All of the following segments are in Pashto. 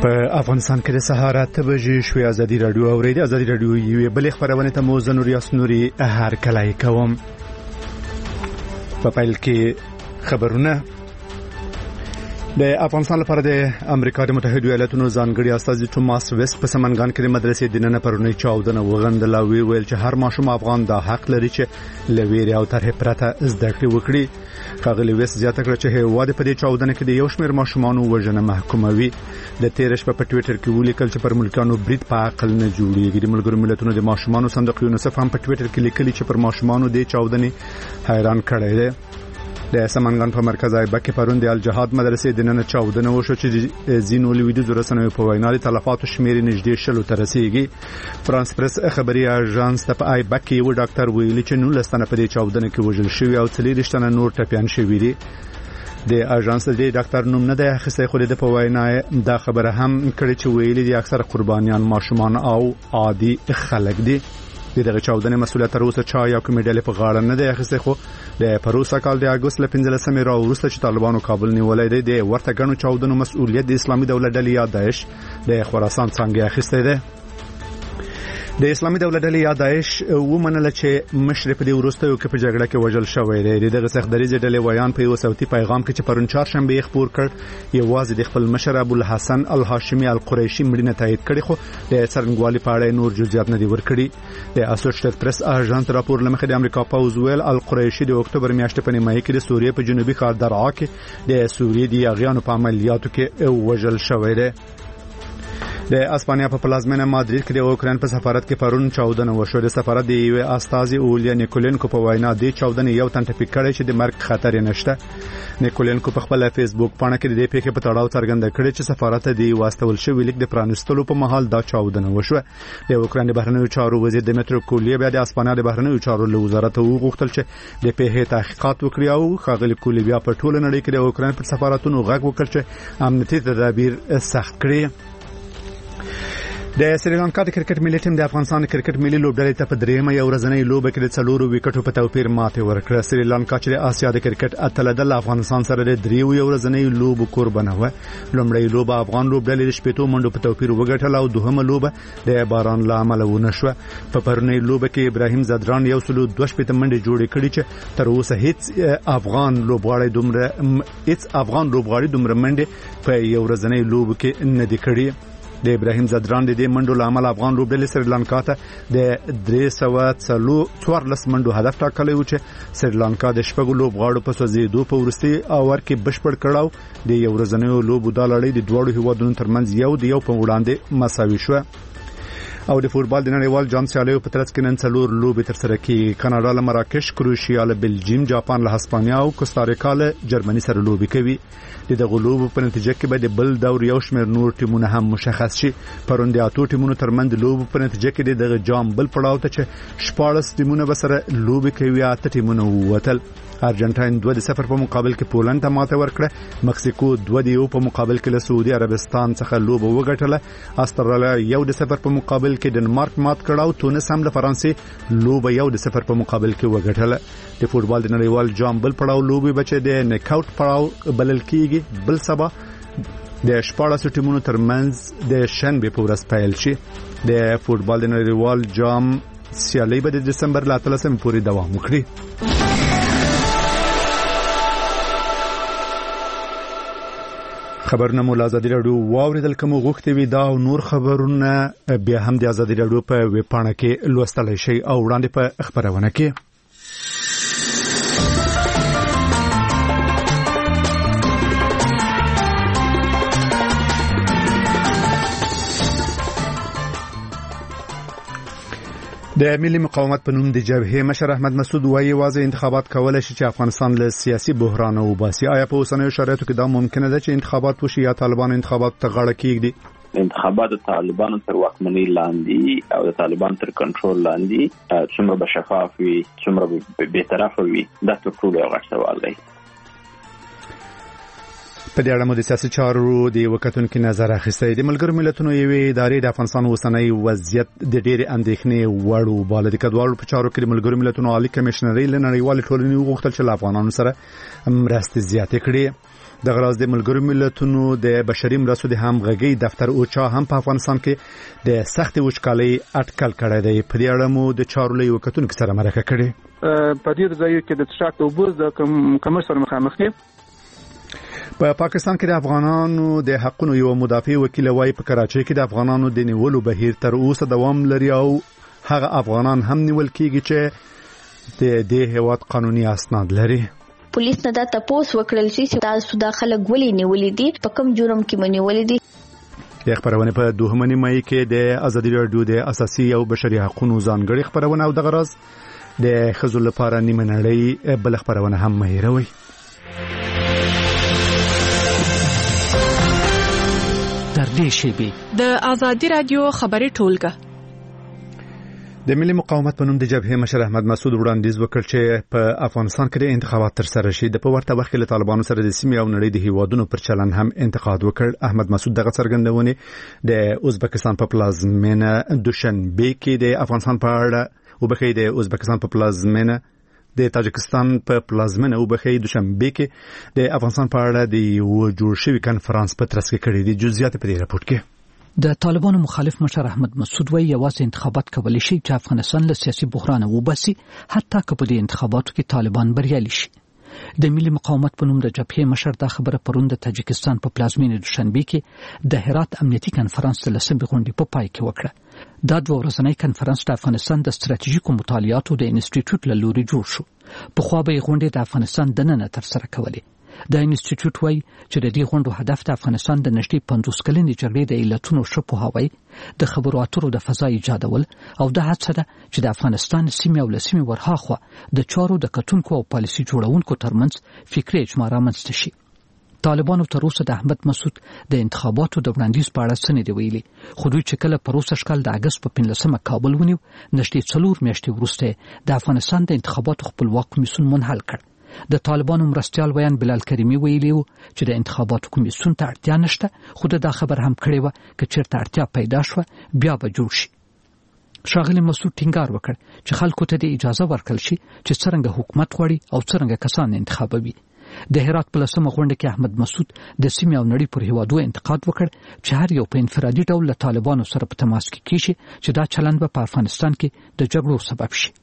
په افغانستان کې د سهار 8 بجې شوې ازادي رادیو اوریدي. ازادي رادیو یوې بلې خبرونه ته مو زنور یاسنوري هر کله کوم. په پیل کې خبرونه د افغانستان لپاره د امریکا د متحده ایالاتونو ځانګړي استازي ټوماس ویست په سمنګان کې د مدرسې دننه پرونی چاودنه وغندل او ویل چې هر ماشوم افغان د حق لري چې لویری او طرح پرته زده کړې وکړي. ښاغلي ویست زیاته کړه چې هیواد په دې چاودنه کې د یو شمېر ماشومان وژنه محکوموي. د تیر شپه په ټوئیټر کې ولیکل چې پر ملکانو برید په عقل نه جوړیږي. د ملګرو ملتونو د ماشومان صندوق یونیسف هم په ټوئیټر کې لیکلي چې پر ماشومان د چاودنې حیران کړي دي. د سمنګان په مرکز ایبک کې پرون د الجهاد مدرسې دننه چاودنه وشو چې زینو لویدیزو رسنیو په وینا د تلفاتو شمیر نږدې 100 ته رسیدي. فرانس پریس خبري اژانس ته په ایبک کې یو ډاکټر ویلي چې 19 تنه په دې چاودنه کې وژل شوي او 30 تنه نور ټپيان شوي دي. د اژانس د ډاکټر نوم نه دی اخیستی خو د په وینا دا خبره هم کړې چې ویلي دي اکثر قربانیان ماشومان او عادي خلک دي. دغه چاودنې مسؤلیت تر اوسه چا یا کومې ډلې په غاړه نه دی اخیستی خو د پروسه کال د اگست ل 15 را وروسته چې طالبانو کابل نیولای دی د ورته غنو چاودنو مسؤلیت د اسلامي دولت ډلې یا داعش د خراسان څنګه اخیستی دی. د اسلامي دولت ډلې یا داعش ومنله چې مشرف دی ورستیو کې په جګړه کې وژل شوی دی. دغه سختدریزه ډلې ویان په یو صوتي پیغام کې چې پرون چهارشنبه خبر کړ یوازې د خپل مشر ابو الحسن الهاشمي القریشي مړینه تایید کړي خو د څرنګوالي په اړه نور جزئیات نه دی ورکړي. د اسوسییټډ پریس اژانس راپور لمخې د امریکا پوز ویل القریشي د اکتوبر میاشتې په نیمایي کې د سوریې په جنوبي ښار درعا کې د سوریې د یاغیانو په عملیاتو کې وژل شوی دی. د اسپانیا په پلازمینه مادرید کې د اوکراین په سفارت کې پرون چاودنه وشو. د سفارت د یو استازي اولیا نیکولینکو په وینا د چاودنې یو تن ټپي کړی چې د مرګ خطر نشته. نیکولینکو په خپل فیسبوک پاڼه کې د دې پیښې په تړاو څرګنده کړې چې سفارت د واستول شوی لیک د پرانستلو په محل دا چاودنه وشو. د اوکراین د بهرنیو چارو وزیر دمیترو کولیبا بیا د اسپانیا د بهرنیو چارو له وزارت وغوښتل چې د پیښې تحقیقات وکړي او ښاغلي کولیبا په ټوله نړۍ کې د اوکراین پر سفارتونو غږ وکړ چې امنیتي تدابیر سخت کړي. د سریلانکا د کرکټ ملي ټیم د افغانستان کرکټ ملي لوبډلې ته په دریمه یو ورځنۍ لوبه کې د 4 وکټو په توپیر ماته ورکړه. سریلانکا چې د آسیا د کرکټ اتله د افغانستان سره د دریو یو ورځنۍ لوبو قربانه و. لومړی لوبه افغان لوبډلې د شپېتو منډو په توپیر وګټله او دوهمه لوبه د باران له امله ونه شوه. په پرونی لوبه کې ابراهیم زدران 102 منډې جوړې کړې چې تر اوسه هیڅ افغان لوبغاړي دومره منډې په یو ورځنۍ لوبه کې نه دي کړې. د ابراهیم زدران د دې منډو لامل افغان لوبډلې سریلانکا ته د 314 منډو هدف ټاکلی و چې سریلانکا د شپږو لوبغاړو په سوځېدو په وروستي اور کې بشپړ کړاو. د یو ورځنیو لوبو دا لړۍ د دوړو هیوادونو ترمنځ یو په وړاندې مساوي شوه. او د فوتبال د نړیوال جام سیالیو په ترڅ کې نن 4 لوبې ترسره کیږي. کاناډا له مراکش، کروشیا له بلجیم، جاپان له هسپانیا او کوستاریکا له جرمني سره لوبې کوي. دغه لوبو په نتیجه کې به د بل دور یو شمېر نور ټیمونه هم مشخص شي. پرون د اتو ټیمونو ترمنځ لوبو په نتیجه کې دغه جام بل پړاو ته چې 14 ټیمونه به سره لوبې کوي. اته ټیمونه ووتل. ارجنټاین 2-0 په مقابل کې پولند ته ماته ورکړه. مکسیکو 2-1 په مقابل کې له سعودي عربستان څخه لوبه وګټله. استرالیا 1-0 په مقابل کې ډنمارک مات کړه او تونس هم له فرانسې لوبه 1-0 په مقابل کې وګټله. د فوتبال د نړیوال جام بل پړاو لوبي بچي د نک اوټ پړاو بلل کیږي. بل سبا د 14 ټیمونو ترمنځ د شنبه په ورځ پیل شي. د فوتبال د نړیوال جام سیالي به د دسمبر ل 13 پورې دوام وکړي. خبرونه مو آزادي رادیو واوریدل کوم غوښتي وي دا او نور خبرونه بیا هم د آزادي رادیو په ویب پاڼه کې لوستلای شي او وړاندې په خبرونه کې. د ملي مقاومت په نوم د جبهې مشر احمد مسعود وايي واځي انتخابات کولای شي چې افغانستان له سیاسي بحران وباسي. آیا په اوسنیو شرایطو کې دا ممکنه ده چې انتخابات وشي یا طالبان انتخابات ته غاړه کېږدي؟ انتخابات د طالبانو تر واکمنۍ لاندې او د طالبان تر کنټرول لاندې څومره به شفاف وي، څومره به بی‌طرفه وي، دا تر ټولو یو غټ سوال دی. په دې اړه مو د سیاسي چارو د وکتونکو نظر اخیستی. د ملګرو ملتونو یوې ادارې د افغانستان اوسنۍ وضعیت د ډېرې اندېښنې وړ وباله. د کډوالو په چارو کې د ملګرو ملتونو عالی کمشنري له نړیوالې ټولنې وغوښتل چې له افغانانو سره مرستې زیاتې کړي. د غراز د ملګرو ملتونو د بشري مرستو د همغږي دفتر اوچا هم په افغانستان کې د سخت وچکالۍ اټکل کړی دی. په دې اړه مو د چارو له وکتونکو سره مرکه کړې. په دې ځای کې د څښاک اوبو د کمښت سره مخامخ دي. په پاکستان کې د افغانانو د حقوقو یو مدافع وکیل وايي په کراچۍ کې د افغانانو د نیولو بهیر تر اوسه دوام لري او هغه افغانان هم نیول کیږي چې د دې هیواد قانوني اسناد لري. پولیس نه دا تاسو وکړل چې تاسو داخله غولي نیولې دي په کوم جرم کې منیولې دي. د خبرونه په 2 مای کې د ازادي رادیو د اساسي او بشري حقوقو ځانګړي خبرونه او د غراز د خزو لپاره نیمه نړۍ بل خبرونه هم مهیروي. د ازادي رادیو خبري ټولګه د ملي مقاومت په نوم د جبهه مشر احمد مسعود وړاندیز وکړ چې په افغانستان کې د انتخابات تر سره شي. د په ورته وخت کې له طالبانو سره د سیمې او نړۍ د هیوادونو پر چلن هم انتقاد وکړ. احمد مسعود دغه څرګندونه د ازبکستان په پلازمینه دوشنبه کې د افغانستان په اړه وبخې د ازبکستان په پلازمینه د تاجکستان په پلازمینه وبخې دوشنبه کې د افغانستان په اړه د یو جوړ شوی کنفرانس په ترڅ کې کړی دي. جزئیات په دې راپور کې د طالبانو مخالف مشر احمد مسعود وایي یوازې انتخابات کولی شي چې افغانستان له سیاسي بحران وباسي، حتی که په دې انتخاباتو کې طالبان بریالي شي. د ملي مقاومت په نوم د جبهې مشر دا خبره پرون د تاجکستان په پلازمینه دوشنبه کې د هرات امنیتي کنفرانس د لسمې غونډې په پای کې وکړه. دا 2 ورځنی کنفرانس د افغانستان د ستراتیژیکو مطالعاتو د انسټیټیوټ له لوري جوړ شو. په خوا به غونډې د افغانستان دننه تر سره کولې. د انسټیټیوټ وايي چې د دې غونډو هدف د افغانستان د نږدې 50 کلنې جګړې د علتونو ښه پوهاوی، د خبرو اترو د فضا ایجادول او د هڅه ده چې د افغانستان سیمې او لسیمې ورهاخوا د چارو د کتونکو او پالیسي جوړونکو ترمنځ فکري اجماع رامنځته شي. طالبانو تر اوسه د احمد مسعود د انتخاباتو د وړاندیز په اړه څه نه دی ویلي، خو دوی چې کله په روسه شکل د اگست په 15 کابل ونیو، نږدې 4 میاشتې وروسته د افغانستان د انتخاباتو خپلواک کمیسیون منحل کړ. د طالبانو مرستیال ویان بلال کریمی ویلي و چې د انتخاباتو کمیسیون ته اړتیا نشته، خو دا خبر هم کړی و چې چیرته اړتیا پیدا شوه بیا به جوړ شي. ښاغلي مسعود ټینګار وکړ چې خلکو ته د اجازه ورکړل شي چې څرنګه حکومت غواړي او څرنګه کسان انتخابوي. د هرات په لسمه غونډه کې احمد مسعود د سیمې او نړۍ پر هیوادو انتقاد وکړ چې هر یو په انفرادي ډول له طالبانو سره په تماس کې کیږي چې دا چلند به په افغانستان کې د جګړو سبب شي.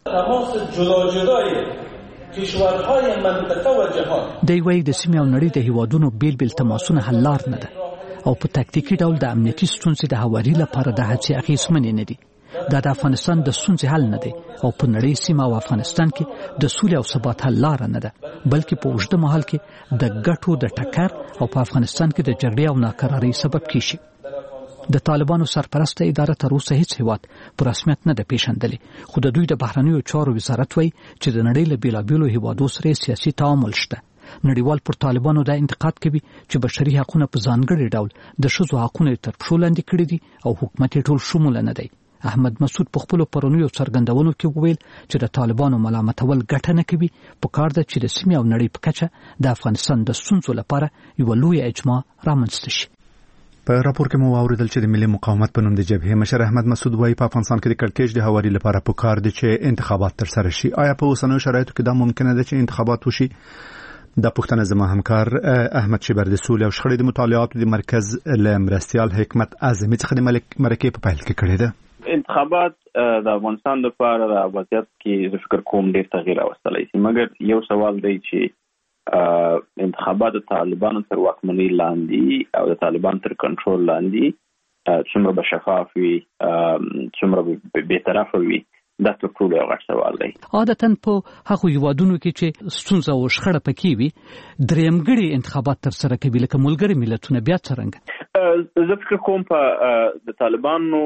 کشورهای منطقه و جهان دی وایي د سیمې او نړۍ د هیوادونو بیل بیل تماسونه حل لار نه ده او په تکتیکي ډول د امنیتي ستونزې د هواري لپاره د هڅې اخیستمنې نه دي. دا د افغانستان د ستونزې حل نه دی او په نړۍ سیمه او افغانستان کې د سولې او ثبات حل لار نه ده، بلکې په اوږده مهال کې د ګټو د ټکر او په افغانستان کې د جګړې او ناکرارۍ سبب کیږي. د طالبانو سرپرسته اداره تر اوسه هیڅ هیواد په رسمیت نه ده پیژندلې، خو د دوی د بهرنیو چارو وزارت وایي چې د نړۍ له بیلابیلو هیوادو سره سیاسي تعامل شته. نړیوال پر طالبانو دا انتقاد کوي چې بشري حقوقونه په ځانګړي ډول د ښځو حقوقونه تر پښو لاندې کړي دي او حکومت ټول شمول نه دی. احمد مسعود په خپل پرونیو څرګندونو کې وویل چې د طالبانو ملامتول ګټه نه کوي، په کار ده چې د سیمې او نړۍ په کچه د افغانستان د ستونزو لپاره یو لوی اجماع رامنځته شي. په راپور کې مو اوریدل چې د ملي مقاومت په نوم د جبهه مشر احمد مسعود وايي په افغانستان کې د کړکېچ د هواري لپاره پکار دي چې انتخابات تر سره شي. آیا په اوسنیو شرایطو کې دا ممکنه ده چې انتخابات وشي؟ د پښتنه زما همکار احمد شیبر د سولې او شخړې د مطالعاتو د مرکز له مرستیال حکمت اعظمي څخه د مرکې په پیل کې کړې ده. انتخابات د افغانستان لپاره د وضعیت کې زه فکر کوم ډېر تغییر راوستلی شي، مګر یو سوال دی چې انتخابات د طالبانو تر واکمنۍ لاندې او د طالبان تر کنټرول لاندې څومره به شفاف وي، څومره به بېطرفه وي، دا تر ټولو یو غټ سوال دی. عادتاً په هغو هیوادونو کې چې ستونزه او شخړه پکې وي درېیمګړي انتخابات تر سره کوي لکه ملګري ملتونه، بیا څرنګه؟ زه فکر کوم په د طالبانو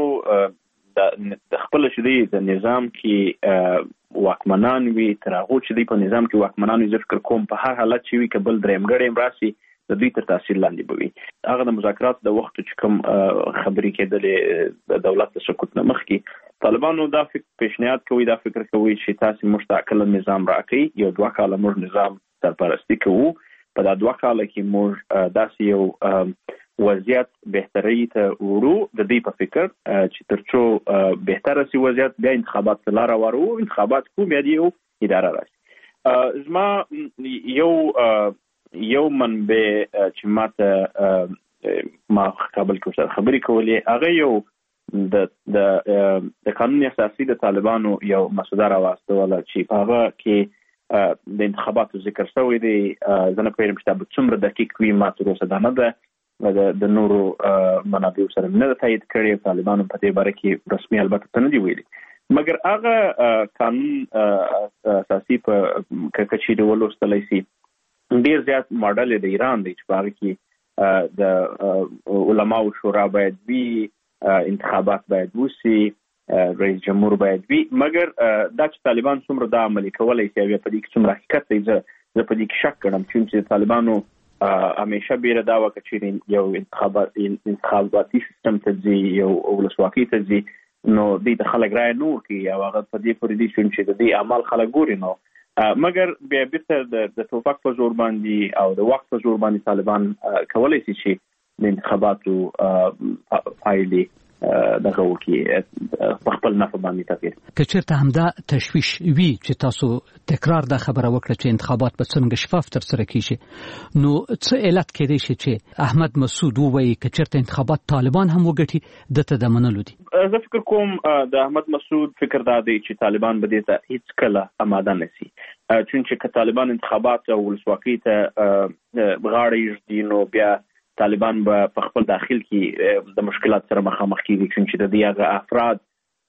د خپل شدي د نظام کې واکمنان وي، تر هغه چې دی په نظام کې واکمنان وي، زه فکر کوم په هر حالت چې وي کبل درېیمګړی هم راسي د دوی تر تاثیر لاندې به وي. هغه د مذاکرات د وخت چې کوم خبرې کېدلې د دولت د سقوط نه مخکې طالبانو دا پیشنهاد کوي، دا فکر کوي چې تاسو مستقل نظام راکړئ، یو 2 کاله موږ نظام سرپرستی کوو، په دا 2 کاله کې موږ داسې یو وضعیت بهتري ته ورو د دې په فکر چې ترڅو بهتره سي وضعیت بیا انتخابات ته لار ورو، انتخابات کوم بیا یو اداره راشي. زما یو یو منبع چې ما کابل کې سره خبرې کولې هغه یو د قانون اساسي د طالبانو یو مسوده راوستله چې په هغه کې د انتخاباتو ذکر شوی دی. زه نه پوهېږم چې دا به څومره دقیق وي، ما تر اوسه دا نه ده د نورو منابعو سره نه ده تایید کړې. طالبانو په دې باره کې رسمي البته ته نه دي ویلي، مګر هغه قانون اساسي په کچې ولوستلی سي ډیر زیات ماډل د ایران دی چې په هغه کې د علماو شورا باید وي، انتخابات باید وشي، رئیس جمهور باید وي. مګر دا چې طالبان څومره دا عملي کولی شي او په دې کې څومره حقیقت دی، زه په دې کې شک کړم چې طالبانو همیشه بیره دا وکړه چې یو انتخاباتي سیستم ته ځي، یو ولسواکۍ ته ځي، نو دوی د خلک رایه نه ورکوي او هغه په دې پورې دي چې د دې عمل خلک ګوري. نو مګر بیا بیرته د ټوپک په زور باندې او د وخت په زور باندې طالبان کولی شي چې د انتخاباتو پایلې دغه وکړي په خپل نفع باندې تغیر. که چېرته همدا تشویش وي چې تاسو تکرار دا خبره وکړه چې انتخابات به څنګه شفاف ترسره کیږي، نو څه علت کېدای شي چې احمد مسعود ووایي که چېرته انتخابات طالبان هم وګټي دته د منلو دي؟ زه فکر کوم د احمد مسعود فکر دا دی چې طالبان به دې ته هیڅ کله آماده نشي، چونکه که طالبان انتخابات او ولسواکۍ ته غاړه ایږدي نو بیا طالبان به په خپل داخل کې د مشکلات سره مخامخ کیږي، چونکه د دې هغه افراد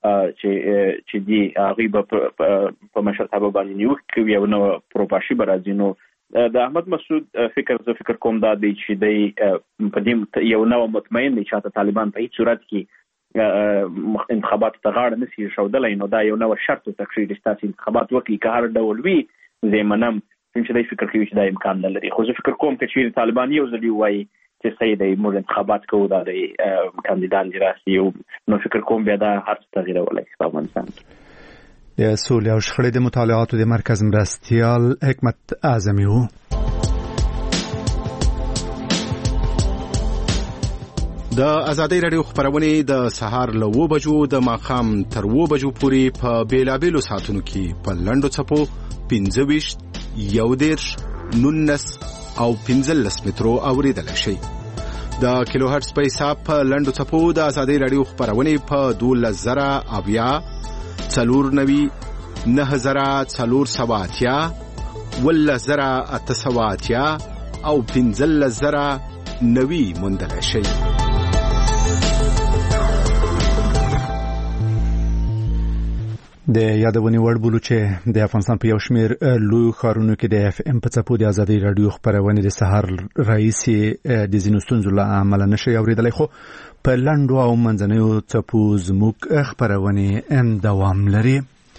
چې دي هغوی به په مشرتابه باندې نیوکې کوي او نو پروپاشي به راځي. نو د احمد مسعود زه فکر کوم دا دی چې دی په دې یو نوع مطمئن دی چې طالبان په هیڅ صورت کې انتخاباتو ته غاړه نشي ښودلی. نو دا یو نوع شرط ورته کړي چې تاسې انتخابات وکړي، که هر ډول وي زه یې منم، چونکه دی فکر کوي چې دا امکان نه لري. خو زه فکر کوم که چېرې طالبان یو ځل ووایي چې صحیح دی موږ انتخابات کوو، دا دی کاندیدان دې راسي، نو فکر کوم بیا دا هر څه تغییرولی شي په افغانستان کې. د سولې او شخړې د مطالعاتو د مرکز مرستیال حکمت اعظمي و. د ازادۍ رادیو خبرونه د سهار له 9 بجو د ماښام تر 9 بجو پورې په بیلابېلو ساعتونو کې په لنډو څپو 25 11 19 او 15 مترو اوریدل شي. د کیلو هرتز په حساب په لنډو څپو د ازادۍ رادیو خبرونه په 12000 490 9480 10880 او 15090 موندل شي. د یادونې وړ بولو چې د افغانستان په یو شمېر لوی ښارونو کې د اف ام په څپو د ازادۍ رادیو خبرونه د سهار رئیس د ځینو ستونزو له امله نشي اوریدلی، خو په لنډو او منځنیو څپو زموږ خبرونه دوام لري.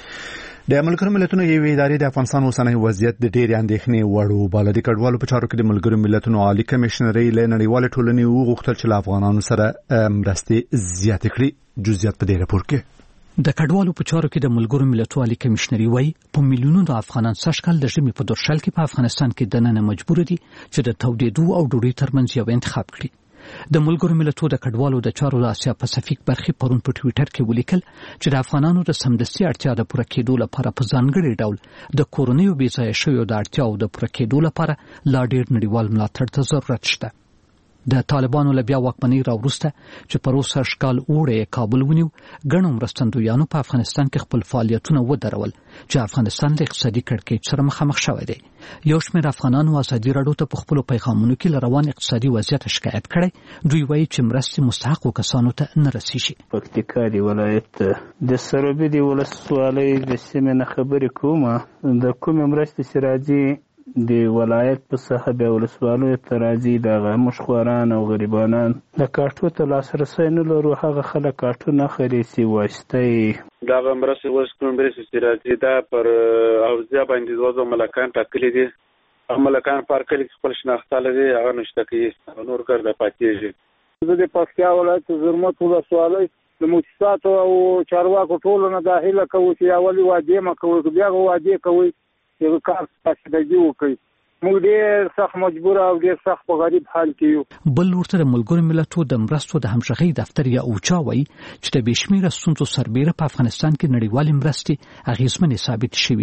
د ملګرو ملتونو یوې ادارې د افغانستان اوسنی وضعیت د ډېرې اندېښنې وړ وباله. د کډوالو په چارو کې د ملګرو ملتونو عالي کمیشنرۍ له نړیوالې ټولنې وغوښتل چې له افغانانو سره مرستې زیاتې کړي. جزئیات په دې راپور کې. د کډوالو په چارو کې د ملګرو ملتونو عالي کمیشنري وایي په میلیونونو افغانان سږکال د ژمي په دورشل کې په افغانستان کې دننه مجبور دي چې د تودېدو او ډوډۍ ترمنځ یو انتخاب کړي. د ملګرو ملتونو د کډوالو د چارو د آسیا پاسفیک برخې پرون په ټویټر کې ولیکل چې د افغانانو د سمدستي اړتیا د پوره کېدو لپاره په ځانګړي ډول د کورنیو بې ځایه شویو د اړتیاو د پوره کېدو لپاره لا ډېر نړیوال ملاتړ ته ضرورت شته. د طالبانو له بیا واکمنۍ راوروسته چې پر اوسه شکال اوړی کابل ونیو، ګڼو مرستندویانو په افغانستان کې خپل فعالیتونه ودرول چې افغانستان له اقتصادي کړکېچ سره مخامخ شوی دی. یو شمېر افغانانو ازادي راډیو ته په خپلو پیغامونو کې له روان اقتصادي وضعیت شکایت کړی. دوی وایي چې مرستې مستحقو کسانو ته نه رسیږي. پکتیکا دی ولایت د سروبي دی ولسوالۍ د سیمې نه خبرې کومه، د کومې مرستې چې راځي د ولایت په ساحه بیا ولسوالیو ته راځي، دغه مشخواران او غریبانان د کاټو ته لاسرسی نه لرو، هغه خلک کاټو نه خري سي واسطه دغه مرستې اوس کوم مرستې چې راځي دا پر اوضاع باندې دوه ملکان ټاکلي دي. ملکان پر کلی خپل شناخته لري، هغه نشته کوي نور کار د پاتېږي. زه د پکتیا ولایت زرمت ولسوالۍ د مؤسساتو او چارواکو ټولو نه داخله کوي چې اولي وعده ما کوي، بیا وعده کوي یو کار تاسو وکړي. موږ ډېر سخت مجبور او ډېر سخت په غریب حال کې یو. بل ورته د ملګرو ملتونو د مرستو د همغږۍ دفتر یا اوچا وایي چې د بې شمېره ستونزو سربیره په افغانستان کې نړیوالې مرستې اغېزمنې ثابت شوې دي.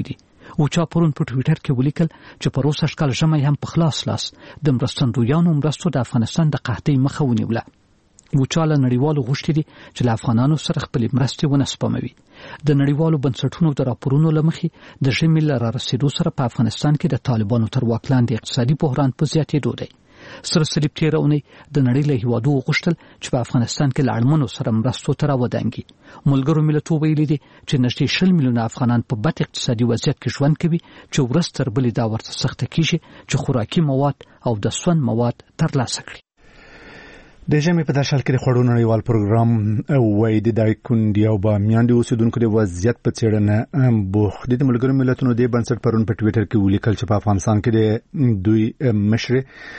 اوچا پرون په ټوئیټر کې ولیکل چې په روسه شکل ژمي هم په خلاص لاس د مرستندویانو مرستو د افغانستان د قحطۍ مخه ونیوله. اوچا له نړیوالو غوښتي دي چې له افغانانو سره خپلې مرستې ونه سپموي. د نړیوالو بنسټونو د راپورونو له مخې د ژمي له رارسېدو سره په افغانستان کې د طالبانو تر واک لاندې اقتصادي بحران په زیاتېدو دی. سره صلیب تېره اونۍ د نړۍ له هیوادو وغوښتل چې په افغانستان کې له اړمنو سره مرستو ته راودانګي. ملګرو ملتونو ویلي دي چې نږدې 20 میلیونه افغانان په بد اقتصادي وضعیت کې ژوند کوي چې ورځ تر بلې دا ورته سخته کیږي چې خوراکي مواد او د سون مواد ترلاسه کړي. د ژمي په داشل کې د خوړو نړیوال پروګرام وایي د دایکندي او بامیان د اوسیدونکو د وضعیت په څېړنه بوخت دي. د ملګرو ملتونو د بنسټ پرون په ټوئیټر کې ولیکل چې په افغانستان کې د دوی مشر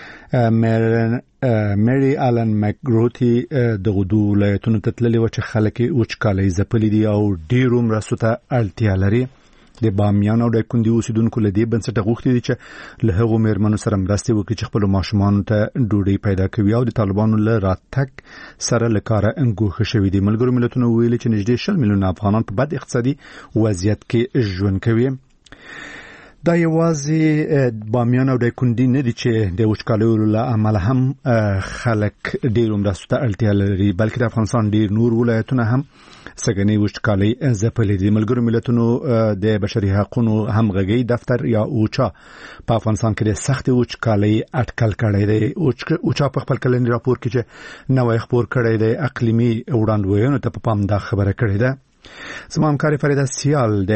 مری آلن مکګروتی د غدو ولایتونو ته تللي و چې خلک وچکالۍ ځپلي دي او ډېرو مرستو ته اړتیا لري. د بامیان او دایکندي اوسیدونکو له دې بنسټه غوښتي دي چې له هغو مېرمنو سره مرستې وکړي چې خپل ماشومانو ته ډوډۍ پیدا کوي او د طالبانو له راتګ سره له کاره انګوښه شوي دي. ملګرو ملتونو ویلي چې نږدې 20 میلیونه افغانان په بد اقتصادي وضعیت کې ژوند کوي. دا یوازې بامیان او دایکندي نه دي چې د وچکالیو له امله هم خلک ډېرو مرستو ته اړتیا لري، بلکې د افغانستان ډېر نور ولایتونه هم سګنې وچکالۍ ځپلې دي. ملګرو ملتونو د بشري حقوقو همغږي دفتر یا اوچا په افغانستان کې د سخت وچکالۍ اټکل کړی دی. اوچا په خپل کلنی راپور کې چې نوې خبر کړی دی اقلیمي وړاندوینو ته په پام دا خبره کړې ده. زما همکار فریده سیال د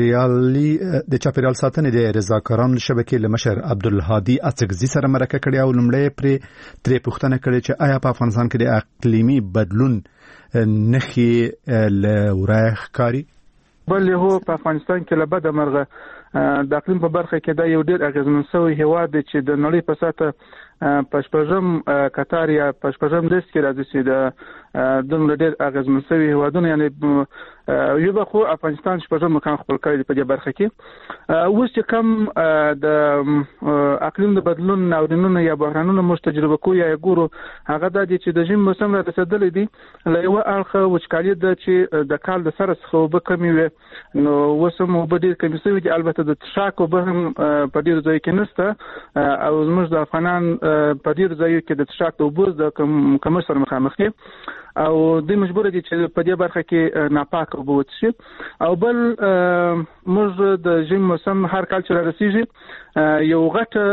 چاپیریال ساتنې د رضاکارانو شبکې له مشر عبدالهادي اڅکزي سره مرکه کړې او لومړی ترې پوښتنه کړې چې آیا په افغانستان کې د اقلیمي بدلون نښې له ورایه ښکاري؟ بلې هو په افغانستان کې له بده مرغه د اقلیم په برخه کې دا یو ډېر اغېزمن شوی هیواد دی چې د نړۍ په سطحه په شپږم قطار یا په شپږم لیست کې راځي چې د دومره ډېر اغېزمن شوي هیوادونه یعنی یو به خو افغانستان شپږم مقام خپل کړی دی په دې برخه کې. اوس چې کم د اقلیم د بدلون ناورینونه یا بحرانونه موږ تجربه کوو یا ګورو هغه دا دي چې د ژمي موسم را رسېدلی دی. له یوه اړخه وچکالي ده چې د کال د سره څخه اوبه کمې وې، نو اوس هم اوبه ډېر کمې شوي دي. البته د څښاک اوبه هم په ډېرو ځایو کې نشته او زموږ د افغانان په ډېرو ځایو کې د څښاک د اوبو د کمښت سره مخامخ دي او دوی مجبور دي چې په دې برخه کې ناپاک اوبه وڅښي. او بل موږ د ژمي موسم هر کال چې رارسیږي یو غټه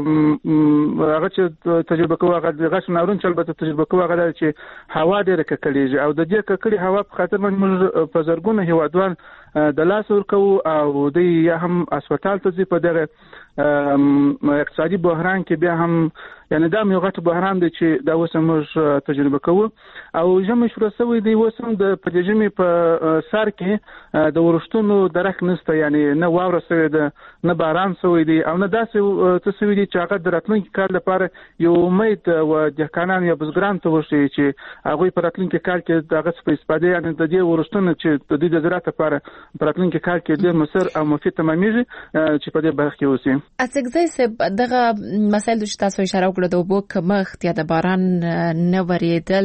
هغه چې تجربه کوو هغه غټ ناورین چې البته تجربه کوو هغه چې هوا ډېره ککړېږي او د دې ککړې هوا په خاطر باندې موږ په زرګونه هیوادوال د لاس ورکوو او دوی یا هم هسپتال ته ځي. په دغه اقتصادي بحران کې بیا هم یعنی دا یو غټ بحران دی چې دا اوس موږ تجربه کوو او ژمي شروع شوی دی. اوس هم د په ژمي په سر کې د ورښتونو درک نشته، یعنی نه واوره شوې ده نه باران شوی دی او نه داسې څه شوي دي چې هغه د راتلونکي کال لپاره یو امید و دهقانان یا بزګران ته وښیي چې هغوی په راتلونکي کال کې د هغه څخه استفاده یعنی د دې ورښتونو چې د دوی د زراعت لپاره په راتلونکي کال کې ډېر مؤثر او مفید تمامېږي چې په دې برخه کې اوسي. اڅکزی صاحب دغه مسایل چې تاسو اشاره وکړه د اوبو کمښت یا د باران نه ورېدل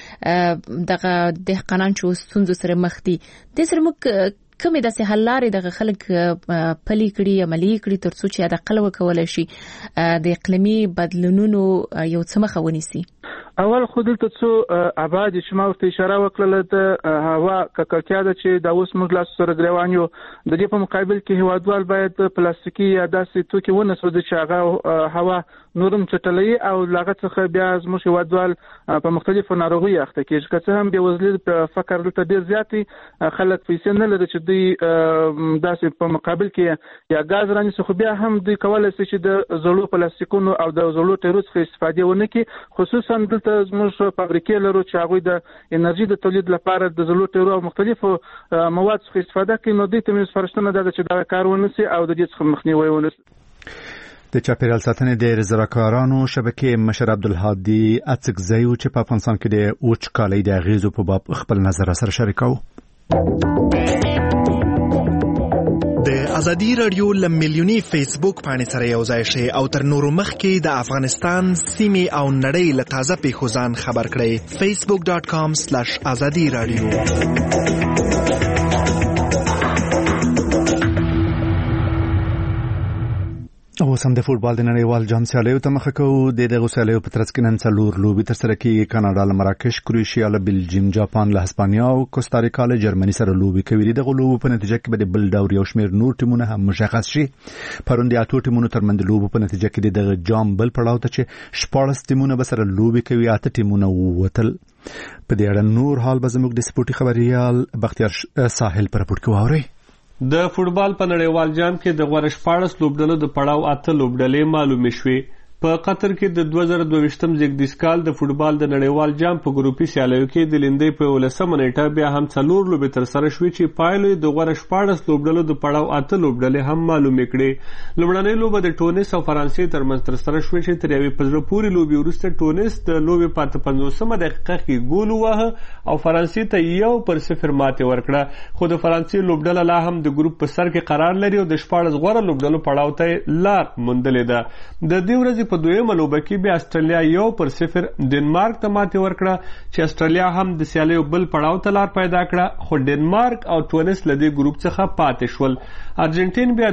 دغه دهقانان چې ستونزو سره مخ دي د سره موږ کومې داسې حل لارې دغه خلک پلي کړي عملي کړي ترڅو چې د قلو کولای شي د اقلیمي بدلونونو یو څه مخه ونیسي؟ اول خو دلته څو ابعاد چې ما ورته اشاره وکړله د هوا ککړتیا ده چې دا اوس موږ لاس سره روان یو. د دې په مقابل کې هیوادوال باید پلاستیکي یا داسې توکي ونه سوځي چې هغه هوا نورم چټلوي او لاغت څخه بیا زموږ هیوادوال په مختلفو ناروغیو اخته کېږي. که څه هم بېوزلي په فقر دلته ډېر زیات دي، خلک پیسې نه لري چې دوی داسې په مقابل کې یا ګاز رانیسي، خو بیا هم دوی کولی شي چې د زړو پلاستیکونو او د زړو ټیرو څخه استفادې ونه کړي. خصوصا دلته زموږ فابریکې لرو چې هغوی د انرژي د تولید لپاره د زړو ټیرو او مختلفو مواد څخه استفاده کوي. نو دوی ته مې سپارښتنه ده چې دا کار ونیسي او د دې څخه مخنیوی ونیسي. د چاپیریال ساتنې د رضاکارانو شبکې مشر عبدالهادي اڅکزی چې په افغانستان کې د وچکالۍ د اغیزو په باب خپل نظر سره شریکاو. د ازادي رادیو لمیلیونی فیسبوک باندې سره یو ځای شي او تر نورو مخکې د افغانستان سیمې او نړۍ له تازه پیښو ځان خبر کړئ. facebook.com/azadi radio. اوس هم د فوټبال د نړیوال جام سیالیو ته مخه کوو. د دغه سیالیو په ترڅ کې نن څلور لوبې ترسره کیږي. کاناډا له مراکش، کروشیا له بلجیم، جاپان له هسپانیا او کوستاریکا له جرمني سره لوبې کوي. دغه لوبو په نتیجه کې به د بل ډور یو شمېر نور ټیمونه هم مشخص شي. پرون د اتو ټیمونو ترمنځ لوبو په نتیجه کې دغه جام بل پړاو ته چې 14 ټیمونه به سره لوبې کوي، اته ټیمونه ووتل. په دې اړه نور حال به زموږ د سپورټي خبريال بختیار ساحل پر راپور کوي. د فوټبال په نړیوال جام کې د غوړ 14 لوبډلو د پړاو 8 لوبډلې معلومې شوې. په قطر کې د 2022م زیږدیز کال د فوټبال د نړیوال جام په ګروپي سیالیو کې د لیندې په 19 نیټه بیا هم څلور لوبې تر سره شوې چې پایلو د غوړ 14 لوبډلو د پړاو 8 لوبډلې هم معلومې کړې. لومړنۍ لوبه د ټونس او فرانسې ترمنځ تر سره شوې چې تر یوې پزړه پورې لوبې وروسته ټونس د لوبې په 55مه دقیقه کې ګول ووهه او فرانسې ته 1-0 ماتې ورکړه. خو د فرانسې لوبډله لا هم د ګروپ په سر کې قرار لري او د 14 غوړ لوبډلو پړاو ته لار موندلې ده. د دې ورځې په دویمه لوبه کې بیا استرالیا 1-0 ډنمارک ته ماتې ورکړه چې استرالیا هم د سیالیو بل پړاو ته لار پیدا کړه، خو ډنمارک او ټونس له دې ګروپ څخه پاتې شول. ارجنټین بیا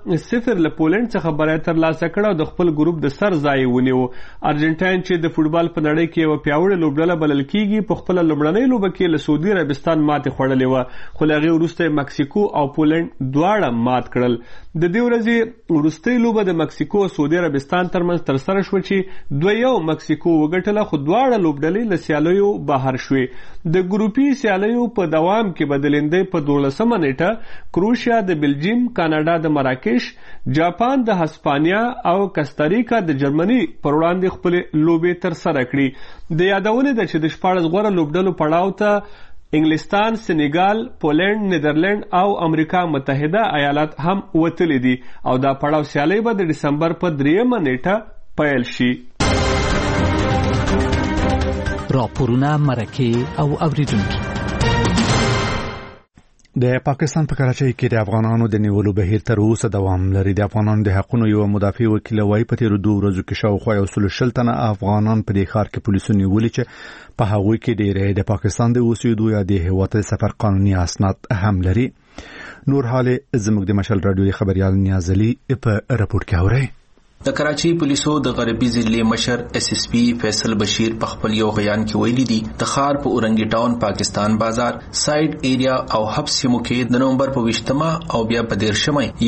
2-0 له پولند څخه بری ترلاسه کړه او د خپل ګروپ د سر ځای ونیو. ارجنټاین چې د فوټبال په نړۍ کې یو پیاوړی لوبډله بلل کیږي، په خپل لومړنۍ لوبه کې له سعودي عربستان ماتې خوړلې و، خو له هغې وروسته مکسیکو او پولند دواړه مات کړل. د دې ورځې وروستۍ لوبه د مکسیکو او سعودي عربستان ترمنځ تر سره شوه چې 2-1 مکسیکو وګټله، خو دواړه لوبډلې له سیالیو بهر شوې. د ګروپي سیالیو په دوام کې به د لیندۍ په 12مه نیټه کروشیا د بلجیم، کاناډا د مراکش، جاپان د هسپانیا او کوستاریکا د جرمني پر وړاندې خپل لوبې تر سره کړي. د یادونه ده چې د 14 غوړه لوبډلو پړاو ته انګلستان، سنیګال، پولند، نیدرلند او امریکا متحده ایالات هم وتلي دي او دا پړاو سیالي به د دسمبر په 3مه نیټه پیل شي. راپورونه، مرکه او اوریدونکو. د پاکستان په کراچۍ کې د افغانانو د نیولو بهیر تر اوسه دوام لري. د افغانانو د حقوقو یو مدافع وکیل وايي په تیر 2 ورځو کې شاوخوا 160 تنه افغانان په دې ښار کې پولیسو نیولي چې په هغوی کې ډېری د پاکستان د اوسېدو یا د هېواد د سفر قانوني اسناد هم لري. نور حال زموږ د مشال رادیو خبريال نیازلي په راپور کې اوري. د کراچۍ پولیسو د غربي ضلع مشر SSP فیصل بشیر په خپل یو بیان کې ویلي دي د ښار په اورنګي ټاون، پاکستان بازار، ساید ایریا او حبس سیمو کې د نومبر په 20مه او بیا په 13مه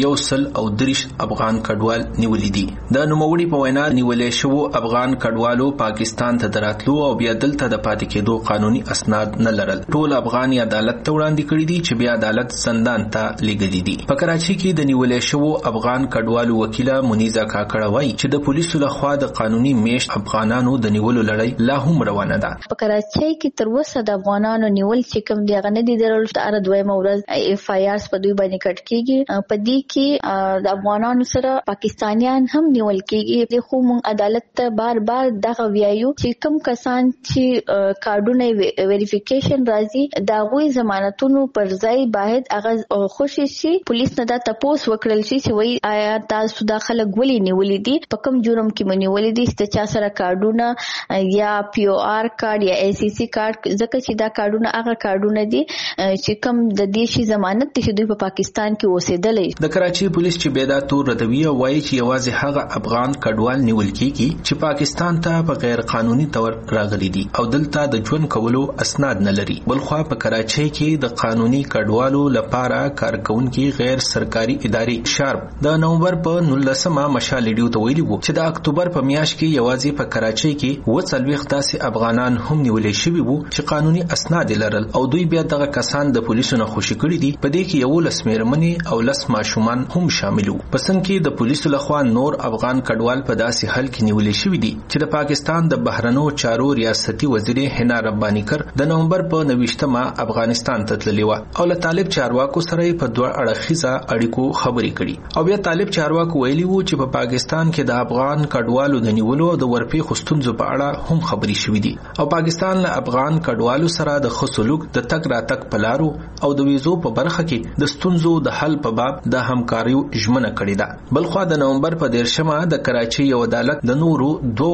130 افغان کډوال نیولې دي. د نوموړي په وینا نیولې شوو افغان کډوالو پاکستان ته دراتلو او بیا دلته د پاتې کېدو قانوني اسناد نه لرل. ټول افغان عدالت ته وړاندې کړي دي چې بیا عدالت زندان ته لېږلي دي. په کراچۍ کې د نیولې شوو افغان کډوالو وکیله منیزه کاکړه وایي چې د پولیسو لخوا د قانوني میشت افغانانو د نیولو لړۍ لا هم روانه ده. په کراچۍ کې تر اوسه د افغانانو نیول چې کوم دی غنه دي درول تر دویمه ورځ FIRs په دوی باندې کټ کیږي. په دې کې د افغانانو سره پاکستانیان هم نیول کیږي. خو موږ عدالت ته بار بار دغه ویایو چې کوم کسان چې کارډونه ویریفیکیشن راځي دا غوي ضمانتونو پر ځای باید هغه خوشي شي. پولیس نه دا تپوس وکړل شي چې وای آیا تاسو داخله ګولې نیولې دي، په کوم جرم کې منیولې دي، چې چا سره کارډونه یا POR کارت یا ACC کارت، ځکه چې دا کارډونه هغه کارډونه دي چې کوم د دیشي ضمانت چې دوی په پاکستان کې اوسېدلې. د کراچۍ پولیس چې بیدا تور ردوی وایي چې یوازې هغه افغان کډوال نیول کیږي چې پاکستان ته په غیر قانوني تور راغلي دي او دلته د ژوند کولو اسناد نه لري. بلخوا په کراچۍ کې د قانوني کډوالو لپاره کارکونکي غیر سرکاري ادارې شارپ د نومبر په 19مه مشال ته ویلي وو چې د اکتوبر په میاشت کې یوازې په کراچۍ کې 40 داسې افغانان هم نیولې شوي وو چې قانوني اسناد لرل او دوی بیا دغه کسان د پولیسو نه خوشي کړي دي. په دې کې 11 میرمنې او 10 ماشومان هم شامل وو. په څنګ کې د پولیسو لخوا نور افغان کډوال په داسې حل کې نیولې شوي دي چې د پاکستان د بهرنیو چارو ریاستي وزیر حنا ربانیکر د نومبر په 29مه افغانستان ته تللی و او له طالب چارواکو سره په دوه اړخیزه اړیکو خبرې کړي او بیا طالب چارواکو ویلي وو چې په پاکستان کې د افغان کډوالو د نیولو او د ورپې خستونزو په اړه هم خبرې شوې دي او پاکستان له افغان کډوالو سره د خصلوک د تک راتک پلارو او د ویزو په برخه کې د ستونزو د حل په باب د همکاریو ژمنه کړې ده. بلخوا د نومبر په 13مه د کراچۍ یو عدالت د نورو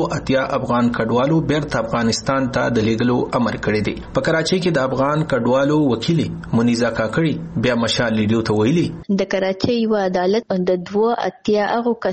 2 افغان کډوالو بیرته افغانستان ته د لیږلو امر کړی دی. په کراچۍ کې د افغان کډوالو وکیل منیزه کاکړي بیا مشال لیډیو ته ویلي د کراچۍ یو عدالت د 2 هغه کسانو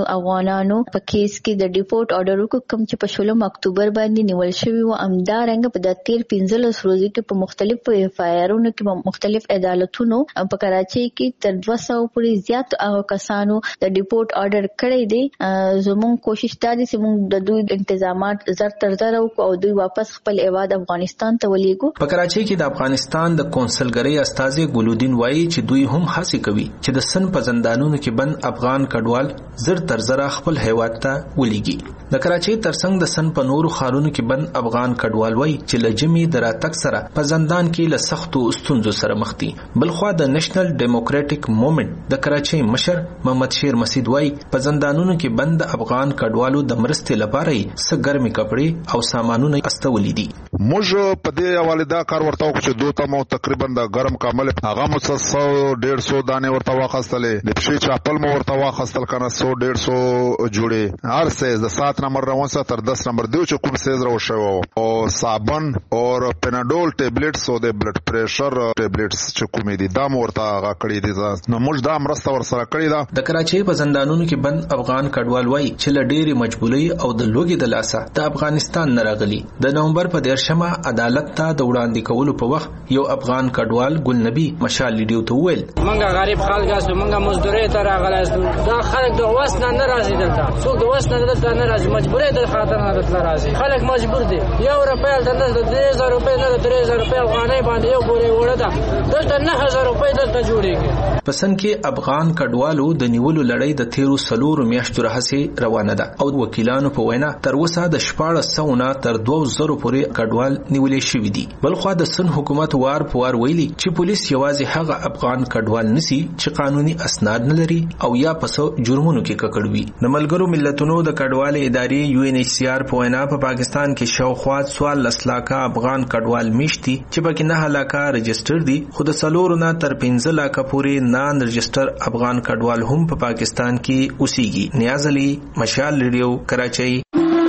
افغانانو په کیس کې د ډیپورت آرډر کوم چې په 16 اکتوبر باندې نیول شوی و امدارنګ په د 15 ورځې کې په مختلفو اف آی آرونو کې مختلف عدالتونو په کراچۍ کې تر 200 پورې زیات کسانو د ډیپورت آرډر کړی دی. زموږ کوشش دا دی چې موږ د دوی انتظامات زر تر زر او دوی واپس خپل ایواد افغانستان ته ولېږو. په کراچۍ کې د افغانستان د کونسلګرۍ استاذ ګلودین وایي چې دوی هم هڅه کوي چې د سن په زندانونو کې بند افغان کډوال زر تر زر خپل هیواد ته ولېږي. د کراچۍ ترڅنګ د سن په نورو ښارونو کې بند افغان کډوال وایي چې لجمی دراتک سره په زندان کې له سختو ستونزو سره مخ دي. بلخوا د نېشنل ډیموکراټک موومېنټ د کراچۍ مشر محمد شیر مسعود وایي په زندانونو کې بند افغان کډوالو د مرستې لپاره څه ګرمي کپړې او سامانونه استولې دي. موږ په دې حواله دا کار ورته وکړو چې دوی ته مو تقریبا د ګرم کامل هغه مو 100-150 دانې ورته واخیستلې، د پښې چاپل مو ورته واخیستل کنه 100-150 جوړې هر سیز د 7 نمبر روانسه تر 10 نمبر دیو چې کوم سیز راو شو او صابن او پیناډول ټابلیټس او د بلډ پریشر ټابلیټس چې کومې دي دا مو ورته هغه کړې دي. نو موږ دا مرسته ور سره کړې ده. د کراچۍ په زندانونو کې بند افغان کډوال وایي چې له ډېرې مجبورۍ او د لوګي د لاسه د افغانستان نه راغلي. د نومبر په 13 عدالت ته د وړاندې کولو په وخت یو افغان کډوال ګل نبی مشال لیډیو ته وویل منګه غریب خلک اسو منګه مزدوري ته راغلی دا خلک د وس نه راځي دلته څوک د وس نه دلته نه راځي مجبوري د خاطر نه دلته راځي خلک مجبور دي. یو روپیه دلته 3000 روپیه نه 3000 روپیه افغانۍ باندې یو ګوري وړه ده دلته 9000 روپیه دلته جوړیږي. پسند کې افغان کډوالو د نیولو لړۍ د 13 میاشتو راهیسې روانه ده او وکیلانو په وینا تر اوسه د 1400 نه تر 2000 پورې کډوال نیولې شوي دي. بلخوا د سن حکومت وار په وار ویلي چې پولیس یوازې هغه افغان کډوال نسی چې قانوني اسناد نه لري او یا پسو جرمونو کې ککړ وي. د ملګرو ملتونو د کډوال ادارې یو ان ایچ سی آر په وینا په پاکستان کې شاوخوا 14 لکه افغان کډوال میشتي چې پکې 9 لکه رجسټر دي خو د 4 نه تر 15 لکه پورې نان رجسټر افغان کډوال هم په پاکستان کې اوسېږي. نیاز علي مشال ریډیو کراچۍ.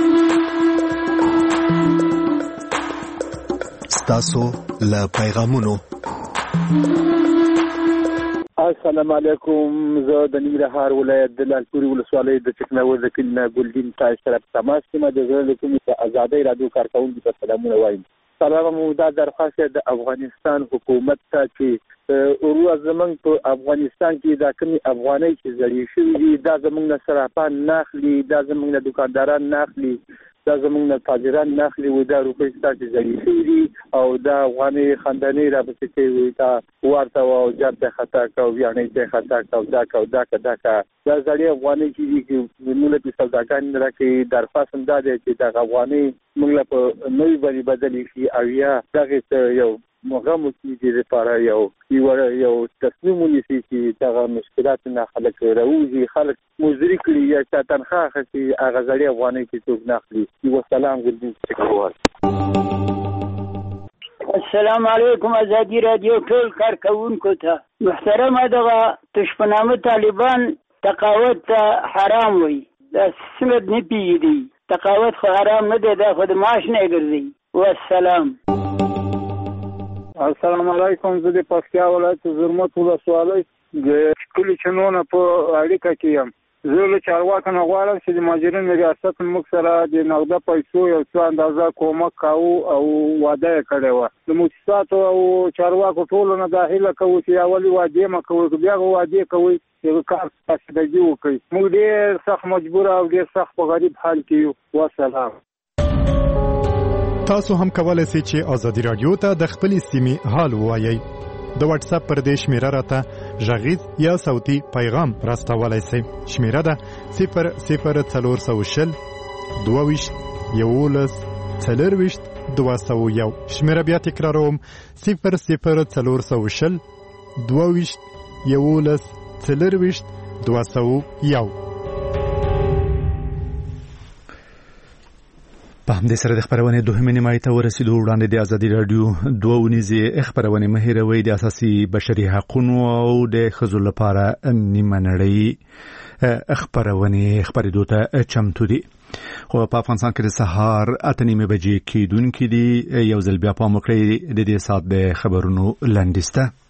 تاسو له پیغامونو. السلام علیکم. زه د ننګرهار ولایت د لالپورې ولسوالۍ د چکناوز د کلي ګلدین تای سره په تماس کې د زړه کومې د آزادۍ رادیو کارکونکو ته سلامونه وایم. سلام مو دا درخواست د افغانستان حکومت ته چې ورو زمنګ په افغانستان کې دا کومي افغانۍ چې زړې شوې دي دا زمنګ نه صرافان ناخلي دا زمنګ نه دکانداران ناخلي دا زمونږ نه تاجران ناخلي وي دا روپۍ ستاسې زړې شوي دي او دا افغانۍ خندنۍ راپسې کوي دا ورته او جاب ته خطا کو ویاڼۍ ته خطا کو دا کو دا که دا که دا زړې افغانۍ چې دي چې موږ له سوداګان نه راکړي درخواست هم دا دی چې دغه افغانۍ موږ له په نوي باندې بدلې شي او یا دغې ته یو مغامو کې دې لپاره یو تصمیم ونیسي چې دغه مشکلات نه خلک راوځي خلک مزدوري کړي یا چا تنخواه اخلي هغه زړې افغانۍ چې څوک نه اخلي. والسلام ګلدین چکوال. السلام علیکم. ازادي رادیو ټول کارکونکو ته محترمه دغه تشپنامه طالبان تقاوت ته حرام وي دا څنګه نه پیږي تقاوت خو حرام نه دی دا خو د معاش نه ګرځي. والسلام. السلام علیکم. زه د پکتیا ولایت زرمت ولسوالۍ د کلي چنونه په اړیکه کې یم. زه له چارواکو نه غواړم چې د مهاجرینو ریاست موږ سره د نغده پیسو یو څه اندازه کومک کوو او وعده یې کړې وه. د مؤسساتو او چارواکو ټولو نه دا هیله کوو چې اولې وعدې مه کوئ که بیا وعدې کوئ چې کار فاسدګي وکړئ. موږ ډېر سخت مجبوره او ډېر سخت په غریب حال کې یو. والسلام. تاسو هم کولای شئ چې ازادي رادیو ته د خپلې سیمې حال ووایئ. د واتس اپ پر دې شمیره راته غږیز یا صوتي پیغام راستولای شئ. شمیره ده 00400 22 11 40 شمیره بیا تکراروم 00400 22 11 40 په همدې سره د خبرونه دوهمه نیمه ته ورسېدو. وړاندې د ازادي رادیو دوه ونیزې خبرونه مهیروي د اساسي بشري حقوقو او د ښځو لپاره نیمه نړۍ خبرېدو ته چمتو دي. خو په افغانستان کې د سهار 8:30 بجې کېدونکې دي. یو ځل بیا پام وکړئ د دې ساعت د خبرونو لنډیسته